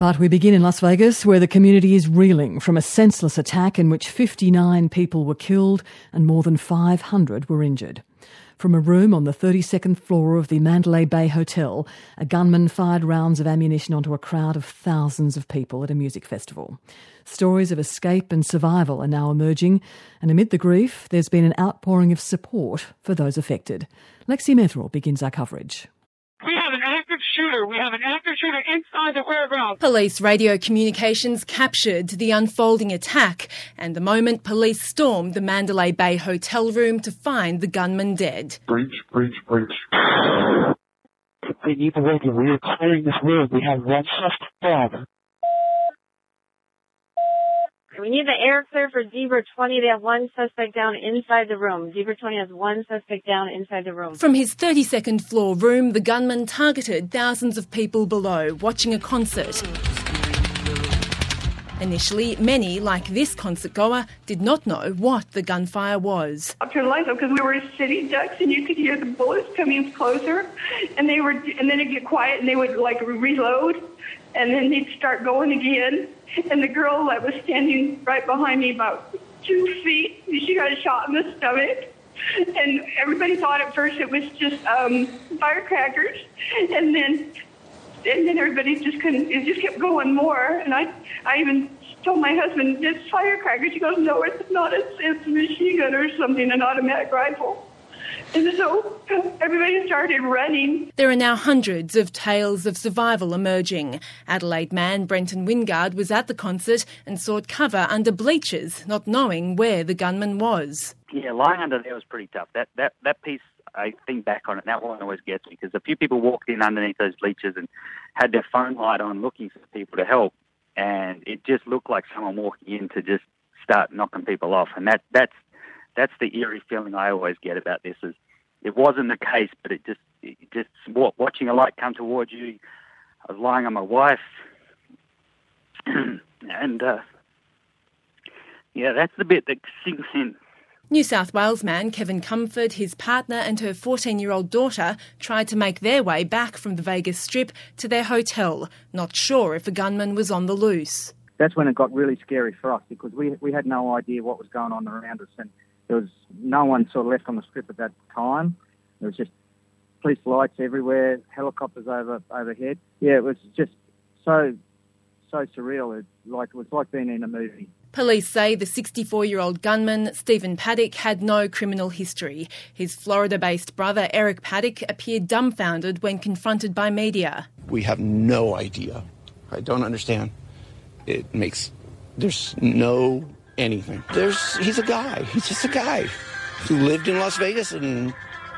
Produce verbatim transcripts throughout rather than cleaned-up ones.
But we begin in Las Vegas, where the community is reeling from a senseless attack in which fifty-nine people were killed and more than five hundred were injured. From a room on the thirty-second floor of the Mandalay Bay Hotel, a gunman fired rounds of ammunition onto a crowd of thousands of people at a music festival. Stories of escape and survival are now emerging, and amid the grief, there's been an outpouring of support for those affected. Lexi Methrall begins our coverage. We have an active shooter. We have an active shooter inside the warehouse. Police radio communications captured the unfolding attack and the moment police stormed the Mandalay Bay hotel room to find the gunman dead. Breach, breach, breach. We need the radio. We are clearing this room. We have one suspect. We need the air clear for Zebra twenty. They have one suspect down inside the room. Zebra twenty has one suspect down inside the room. From his thirty-second floor room, the gunman targeted thousands of people below, watching a concert. Initially, many, like this concert goer, did not know what the gunfire was. I turned the lights on because we were sitting ducks and you could hear the bullets coming closer, and they were, and then it'd get quiet and they would like reload, and then they'd start going again. And the girl that was standing right behind me about two feet, she got shot in the stomach. And everybody thought at first it was just um, firecrackers. And then and then everybody just couldn't, it just kept going more. And I, I even told my husband, it's firecrackers. He goes, no, it's not. It's, it's a machine gun or something, an automatic rifle. And so everybody started running. There are now hundreds of tales of survival emerging. Adelaide man Brenton Wingard was at the concert and sought cover under bleachers, not knowing where the gunman was. Yeah, lying under there was pretty tough. That that that piece, I think back on it, that one always gets me, because a few people walked in underneath those bleachers and had their phone light on looking for people to help, and it just looked like someone walking in to just start knocking people off. And that that's That's the eerie feeling I always get about this. Is it wasn't the case, but it just, it just watching a light come towards you. I was lying on my wife, and uh, yeah, that's the bit that sinks in. New South Wales man Kevin Comfort, his partner and her fourteen-year-old daughter tried to make their way back from the Vegas Strip to their hotel, not sure if a gunman was on the loose. That's when it got really scary for us, because we we had no idea what was going on around us, and there was no one sort of left on the strip at that time. There was just police lights everywhere, helicopters over overhead. Yeah, it was just so so surreal. It like it was like being in a movie. Police say the sixty-four-year-old gunman, Stephen Paddock, had no criminal history. His Florida-based brother, Eric Paddock, appeared dumbfounded when confronted by media. We have no idea. I don't understand. It makes, there's no anything. There's, he's a guy. He's just a guy who lived in Las Vegas and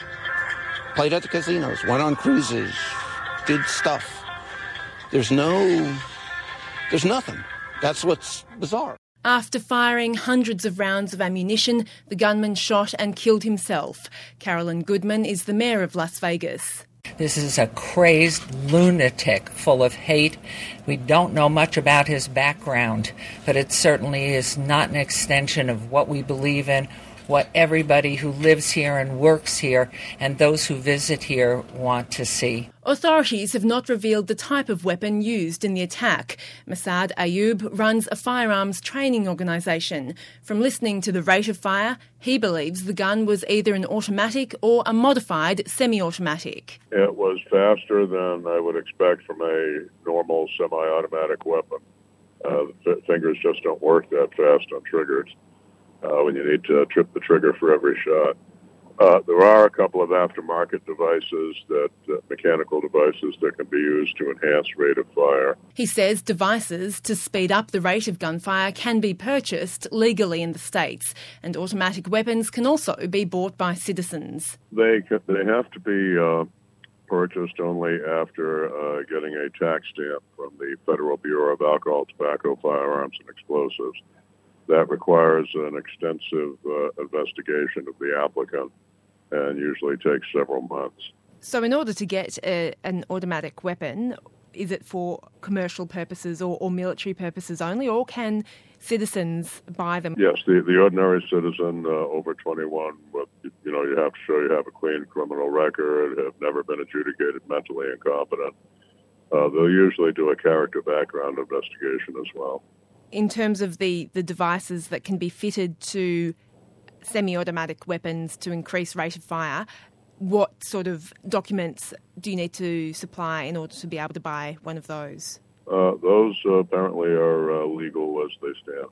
played at the casinos, went on cruises, did stuff. There's no, there's nothing. That's what's bizarre. After firing hundreds of rounds of ammunition, the gunman shot and killed himself. Carolyn Goodman is the mayor of Las Vegas. This is a crazed lunatic full of hate. We don't know much about his background, but it certainly is not an extension of what we believe in, what everybody who lives here and works here and those who visit here want to see. Authorities have not revealed the type of weapon used in the attack. Masad Ayub runs a firearms training organisation. From listening to the rate of fire, he believes the gun was either an automatic or a modified semi-automatic. It was faster than I would expect from a normal semi-automatic weapon. Uh, the fingers just don't work that fast on triggers uh, when you need to trip the trigger for every shot. Uh, there are a couple of aftermarket devices, that uh, mechanical devices that can be used to enhance rate of fire. He says devices to speed up the rate of gunfire can be purchased legally in the States, and automatic weapons can also be bought by citizens. They can, they have to be uh, purchased only after uh, getting a tax stamp from the Federal Bureau of Alcohol, Tobacco, Firearms, and Explosives. That requires an extensive uh, investigation of the applicant and usually takes several months. So in order to get a, an automatic weapon, is it for commercial purposes or, or military purposes only, or can citizens buy them? Yes, the, the ordinary citizen uh, over twenty-one, but, you know, you have to show you have a clean criminal record, have never been adjudicated mentally incompetent, Uh, they'll usually do a character background investigation as well. In terms of the, the devices that can be fitted to semi-automatic weapons to increase rate of fire, what sort of documents do you need to supply in order to be able to buy one of those? Uh, those uh, apparently are uh, legal as they stand,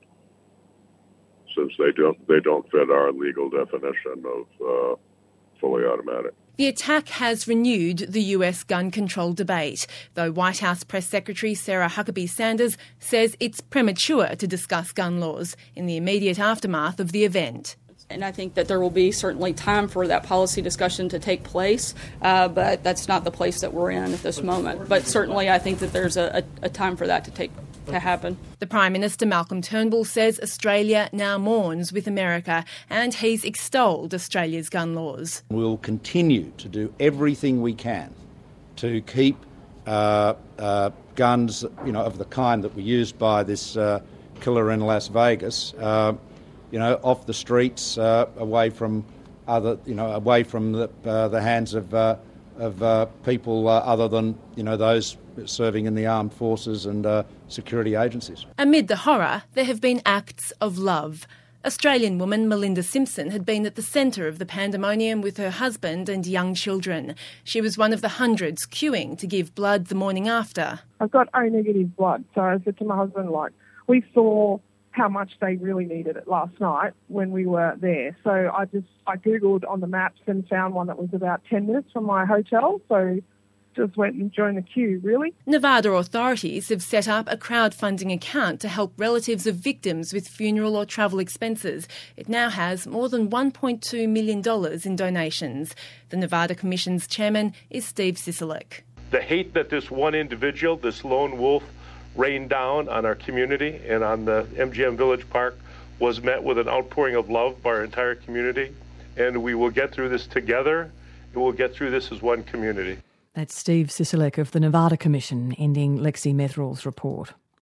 since they don't they don't fit our legal definition of uh, fully automatic. The attack has renewed the U S gun control debate, though White House Press Secretary Sarah Huckabee Sanders says it's premature to discuss gun laws in the immediate aftermath of the event. And I think that there will be certainly time for that policy discussion to take place, uh, but that's not the place that we're in at this moment. But certainly I think that there's a, a, a time for that to take to happen. The Prime Minister, Malcolm Turnbull, says Australia now mourns with America, and he's extolled Australia's gun laws. We'll continue to do everything we can to keep uh, uh, guns, you know, of the kind that were used by this uh, killer in Las Vegas, uh, you know, off the streets, uh, away from other, you know, away from the, uh, the hands of uh, of uh, people uh, other than, you know, those serving in the armed forces and uh, security agencies. Amid the horror, there have been acts of love. Australian woman Melinda Simpson had been at the centre of the pandemonium with her husband and young children. She was one of the hundreds queuing to give blood the morning after. I've got O negative blood, so I said to my husband, like, we saw how much they really needed it last night when we were there. So I just, I Googled on the maps and found one that was about ten minutes from my hotel, so just went and joined the queue, really. Nevada authorities have set up a crowdfunding account to help relatives of victims with funeral or travel expenses. It now has more than one point two million dollars in donations. The Nevada Commission's chairman is Steve Sisolak. The hate that this one individual, this lone wolf, rained down on our community and on the M G M Village Park was met with an outpouring of love by our entire community. And we will get through this together, and we'll get through this as one community. That's Steve Sisolak of the Nevada Commission, ending Lexi Methrall's report.